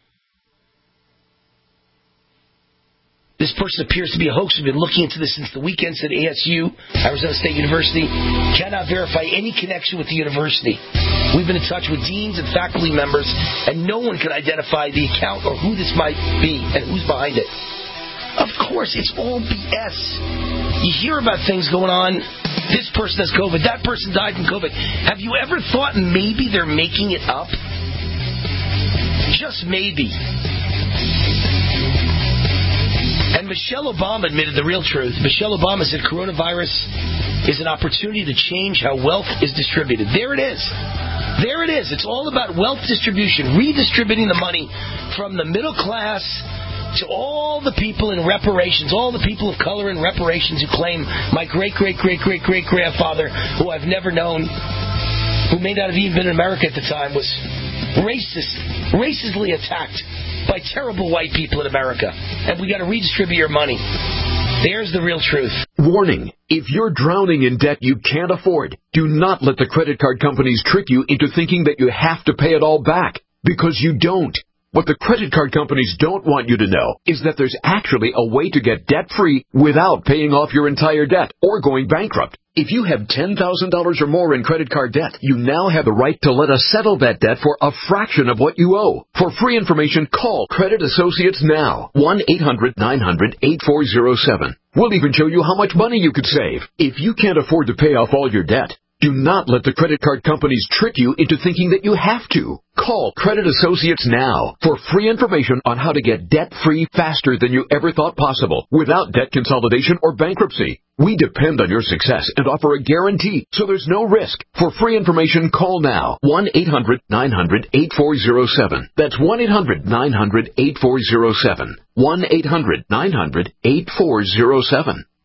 This person appears to be a hoax. We've been looking into this since the weekend, said A S U, Arizona State University, cannot verify any connection with the university. We've been in touch with deans and faculty members, and no one can identify the account or who this might be and who's behind it. Of course, it's all B S. You hear about things going on. This person has COVID. That person died from COVID. Have you ever thought maybe they're making it up? Just maybe. And Michelle Obama admitted the real truth. Michelle Obama said coronavirus is an opportunity to change how wealth is distributed. There it is. There it is. It's all about wealth distribution, redistributing the money from the middle class to all the people in reparations, all the people of color in reparations who claim my great-great-great-great-great-grandfather, who I've never known, who may not have even been in America at the time, was racist, racistly attacked by terrible white people in America. And we got to redistribute your money. There's the real truth. Warning. If you're drowning in debt you can't afford, do not let the credit card companies trick you into thinking that you have to pay it all back, because you don't. What the credit card companies don't want you to know is that there's actually a way to get debt-free without paying off your entire debt or going bankrupt. If you have ten thousand dollars or more in credit card debt, you now have the right to let us settle that debt for a fraction of what you owe. For free information, call Credit Associates now. one eight hundred nine hundred eight four zero seven. We'll even show you how much money you could save. If you can't afford to pay off all your debt, do not let the credit card companies trick you into thinking that you have to. Call Credit Associates now for free information on how to get debt-free faster than you ever thought possible without debt consolidation or bankruptcy. We depend on your success and offer a guarantee, so there's no risk. For free information, call now. one eight hundred nine hundred eight four zero seven. That's one eight hundred nine hundred eight four zero seven. one eight hundred nine hundred eight four zero seven.